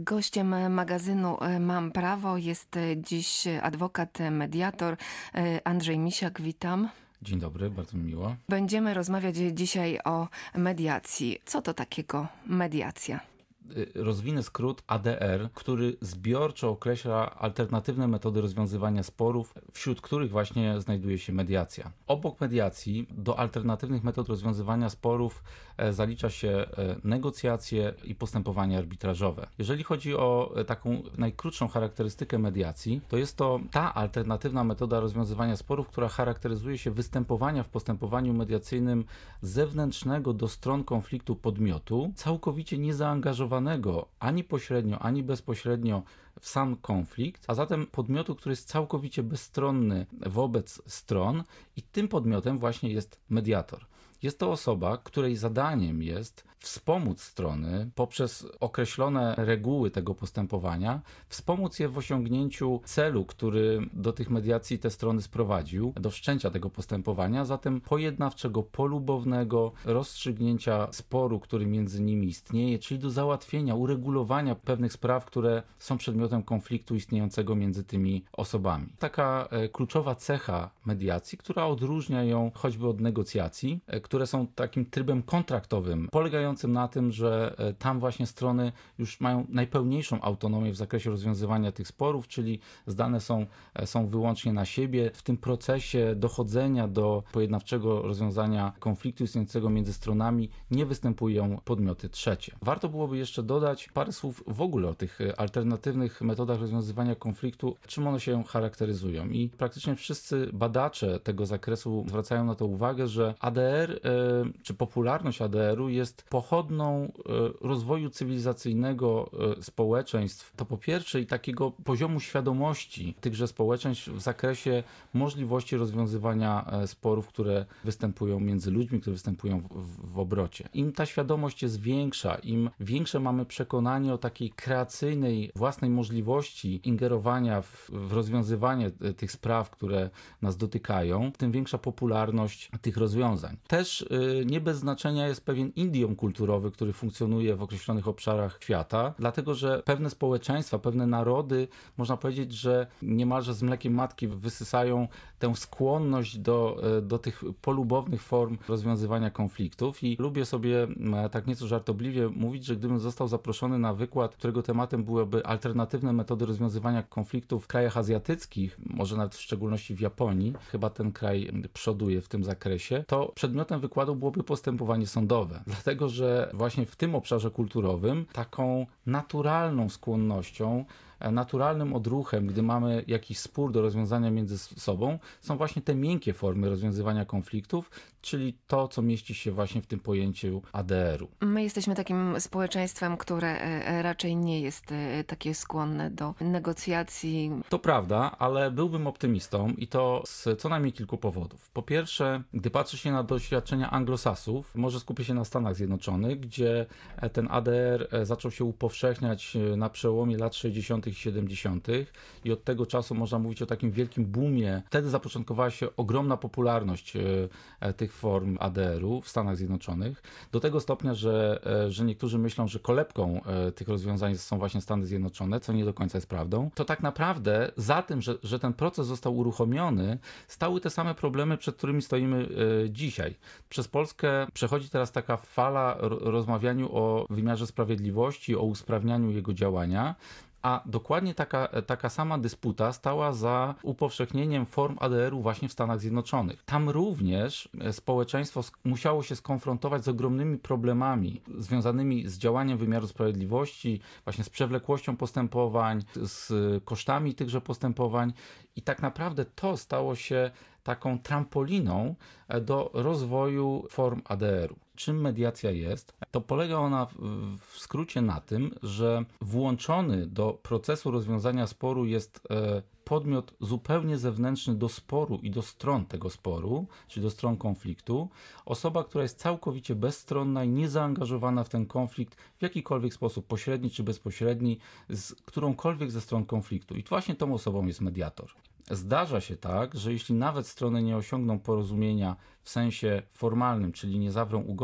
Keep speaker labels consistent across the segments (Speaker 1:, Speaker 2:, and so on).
Speaker 1: Gościem magazynu Mam Prawo jest dziś adwokat, mediator Andrzej Misiak. Witam.
Speaker 2: Dzień dobry, bardzo mi miło.
Speaker 1: Będziemy rozmawiać dzisiaj o mediacji. Co to takiego mediacja?
Speaker 2: Rozwinę skrót ADR, który zbiorczo określa alternatywne metody rozwiązywania sporów, wśród których właśnie znajduje się mediacja. Obok mediacji do alternatywnych metod rozwiązywania sporów zalicza się negocjacje i postępowania arbitrażowe. Jeżeli chodzi o taką najkrótszą charakterystykę mediacji, to jest to ta alternatywna metoda rozwiązywania sporów, która charakteryzuje się występowania w postępowaniu mediacyjnym zewnętrznego do stron konfliktu podmiotu, całkowicie niezaangażowanego ani pośrednio, ani bezpośrednio w sam konflikt, a zatem podmiotu, który jest całkowicie bezstronny wobec stron i tym podmiotem właśnie jest mediator. Jest to osoba, której zadaniem jest wspomóc strony poprzez określone reguły tego postępowania, wspomóc je w osiągnięciu celu, który do tych mediacji te strony sprowadził, do wszczęcia tego postępowania, zatem pojednawczego, polubownego rozstrzygnięcia sporu, który między nimi istnieje, czyli do załatwienia, uregulowania pewnych spraw, które są przedmiotem konfliktu istniejącego między tymi osobami. Taka kluczowa cecha mediacji, która odróżnia ją choćby od negocjacji, które są takim trybem kontraktowym, polegającym na tym, że tam właśnie strony już mają najpełniejszą autonomię w zakresie rozwiązywania tych sporów, czyli zdane są wyłącznie na siebie. W tym procesie dochodzenia do pojednawczego rozwiązania konfliktu istniejącego między stronami nie występują podmioty trzecie. Warto byłoby jeszcze dodać parę słów w ogóle o tych alternatywnych metodach rozwiązywania konfliktu, czym one się charakteryzują. I praktycznie wszyscy badacze tego zakresu zwracają na to uwagę, że ADR, czy popularność ADR-u jest pochodną rozwoju cywilizacyjnego społeczeństw. To po pierwsze i takiego poziomu świadomości tychże społeczeństw w zakresie możliwości rozwiązywania sporów, które występują między ludźmi, które występują w obrocie. Im ta świadomość jest większa, im większe mamy przekonanie o takiej kreacyjnej własnej możliwości ingerowania w rozwiązywanie tych spraw, które nas dotykają, tym większa popularność tych rozwiązań. Też nie bez znaczenia jest pewien idiom kulturowy, który funkcjonuje w określonych obszarach świata, dlatego że pewne społeczeństwa, pewne narody, można powiedzieć, że niemalże z mlekiem matki wysysają tę skłonność do tych polubownych form rozwiązywania konfliktów i lubię sobie tak nieco żartobliwie mówić, że gdybym został zaproszony na wykład, którego tematem byłyby alternatywne metody rozwiązywania konfliktów w krajach azjatyckich, może nawet w szczególności w Japonii, chyba ten kraj przoduje w tym zakresie, to przedmiotem wykładu byłoby postępowanie sądowe. Dlatego, że właśnie w tym obszarze kulturowym taką naturalną skłonnością, naturalnym odruchem, gdy mamy jakiś spór do rozwiązania między sobą, są właśnie te miękkie formy rozwiązywania konfliktów, czyli to, co mieści się właśnie w tym pojęciu ADR-u.
Speaker 1: My jesteśmy takim społeczeństwem, które raczej nie jest takie skłonne do negocjacji.
Speaker 2: To prawda, ale byłbym optymistą i to z co najmniej kilku powodów. Po pierwsze, gdy patrzy się na doświadczenia anglosasów, może skupię się na Stanach Zjednoczonych, gdzie ten ADR zaczął się upowszechniać na przełomie lat 60. i 70. i od tego czasu można mówić o takim wielkim boomie. Wtedy zapoczątkowała się ogromna popularność tych form ADR-u w Stanach Zjednoczonych. Do tego stopnia, że niektórzy myślą, że kolebką tych rozwiązań są właśnie Stany Zjednoczone, co nie do końca jest prawdą. To tak naprawdę za tym, że ten proces został uruchomiony, stały te same problemy, przed którymi stoimy dzisiaj. Przez Polskę przechodzi teraz taka fala rozmawianiu o wymiarze sprawiedliwości, o usprawnianiu jego działania, a dokładnie taka sama dysputa stała za upowszechnieniem form ADR-u właśnie w Stanach Zjednoczonych. Tam również społeczeństwo musiało się skonfrontować z ogromnymi problemami związanymi z działaniem wymiaru sprawiedliwości, właśnie z przewlekłością postępowań, z kosztami tychże postępowań i tak naprawdę to stało się taką trampoliną do rozwoju form ADR-u. Czym mediacja jest? To polega ona w skrócie na tym, że włączony do procesu rozwiązania sporu jest podmiot zupełnie zewnętrzny do sporu i do stron tego sporu, czyli do stron konfliktu. Osoba, która jest całkowicie bezstronna i niezaangażowana w ten konflikt w jakikolwiek sposób, pośredni czy bezpośredni, z którąkolwiek ze stron konfliktu. I właśnie tą osobą jest mediator. Zdarza się tak, że jeśli nawet strony nie osiągną porozumienia w sensie formalnym, czyli nie zawrą ugody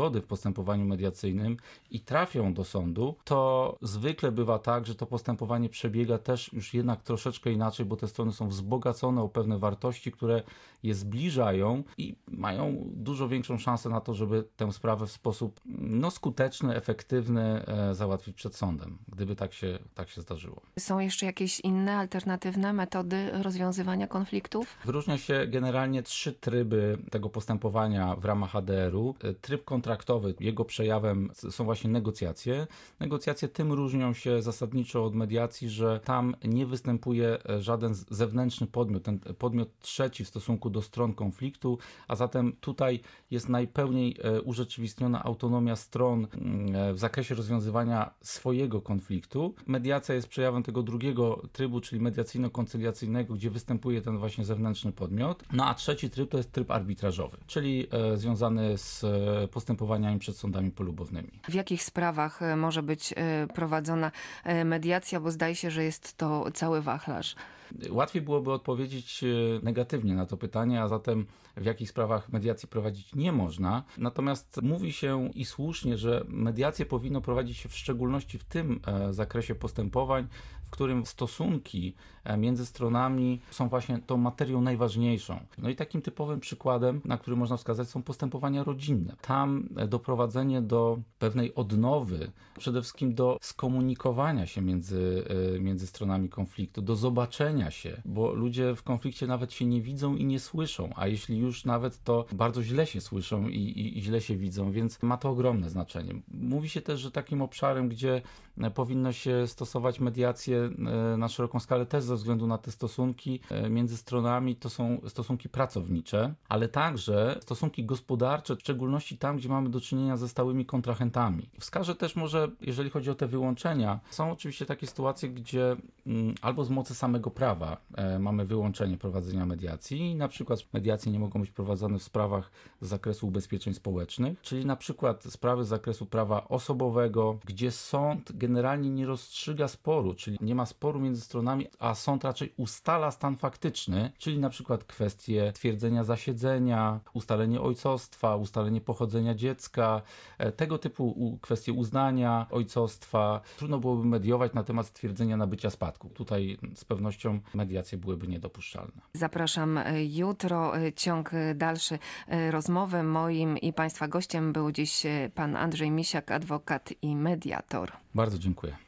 Speaker 2: niezgody w postępowaniu mediacyjnym i trafią do sądu, to zwykle bywa tak, że to postępowanie przebiega też już jednak troszeczkę inaczej, bo te strony są wzbogacone o pewne wartości, które je zbliżają i mają dużo większą szansę na to, żeby tę sprawę w sposób skuteczny, efektywny załatwić przed sądem, gdyby tak się zdarzyło.
Speaker 1: Są jeszcze jakieś inne, alternatywne metody rozwiązywania konfliktów?
Speaker 2: Wyróżnia się generalnie 3 tryby tego postępowania w ramach ADR-u. Tryb kontraktowy, jego przejawem są właśnie negocjacje. Negocjacje tym różnią się zasadniczo od mediacji, że tam nie występuje żaden zewnętrzny podmiot, ten podmiot trzeci w stosunku do stron konfliktu, a zatem tutaj jest najpełniej urzeczywistniona autonomia stron w zakresie rozwiązywania swojego konfliktu. Mediacja jest przejawem tego drugiego trybu, czyli mediacyjno-koncyliacyjnego, gdzie występuje ten właśnie zewnętrzny podmiot. No a trzeci tryb to jest tryb arbitrażowy, czyli związany z postępowaniami przed sądami polubownymi.
Speaker 1: W jakich sprawach może być prowadzona mediacja, bo zdaje się, że jest to cały wachlarz?
Speaker 2: Łatwiej byłoby odpowiedzieć negatywnie na to pytanie, a zatem w jakich sprawach mediacji prowadzić nie można. Natomiast mówi się i słusznie, że mediację powinno prowadzić się w szczególności w tym zakresie postępowań, w którym stosunki między stronami są właśnie tą materią najważniejszą. No i takim typowym przykładem, na który można wskazać, są postępowania rodzinne. Tam doprowadzenie do pewnej odnowy, przede wszystkim do skomunikowania się między stronami konfliktu, do zobaczenia się, bo ludzie w konflikcie nawet się nie widzą i nie słyszą, a jeśli już nawet, to bardzo źle się słyszą i źle się widzą, więc ma to ogromne znaczenie. Mówi się też, że takim obszarem, gdzie powinno się stosować mediację na szeroką skalę też ze względu na te stosunki między stronami, to są stosunki pracownicze, ale także stosunki gospodarcze, w szczególności tam, gdzie mamy do czynienia ze stałymi kontrahentami. Wskażę też może, jeżeli chodzi o te wyłączenia, są oczywiście takie sytuacje, gdzie albo z mocy samego prawa mamy wyłączenie prowadzenia mediacji, na przykład mediacje nie mogą być prowadzone w sprawach z zakresu ubezpieczeń społecznych, czyli na przykład sprawy z zakresu prawa osobowego, gdzie sąd generalnie nie rozstrzyga sporu, czyli nie ma sporu między stronami, a sąd raczej ustala stan faktyczny, czyli na przykład kwestie twierdzenia zasiedzenia, ustalenie ojcostwa, ustalenie pochodzenia dziecka, tego typu kwestie uznania ojcostwa. Trudno byłoby mediować na temat stwierdzenia nabycia spadku. Tutaj z pewnością mediacje byłyby niedopuszczalne.
Speaker 1: Zapraszam jutro. Ciąg dalszy rozmowy. Moim i Państwa gościem był dziś pan Andrzej Misiak, adwokat i mediator.
Speaker 2: Bardzo dziękuję.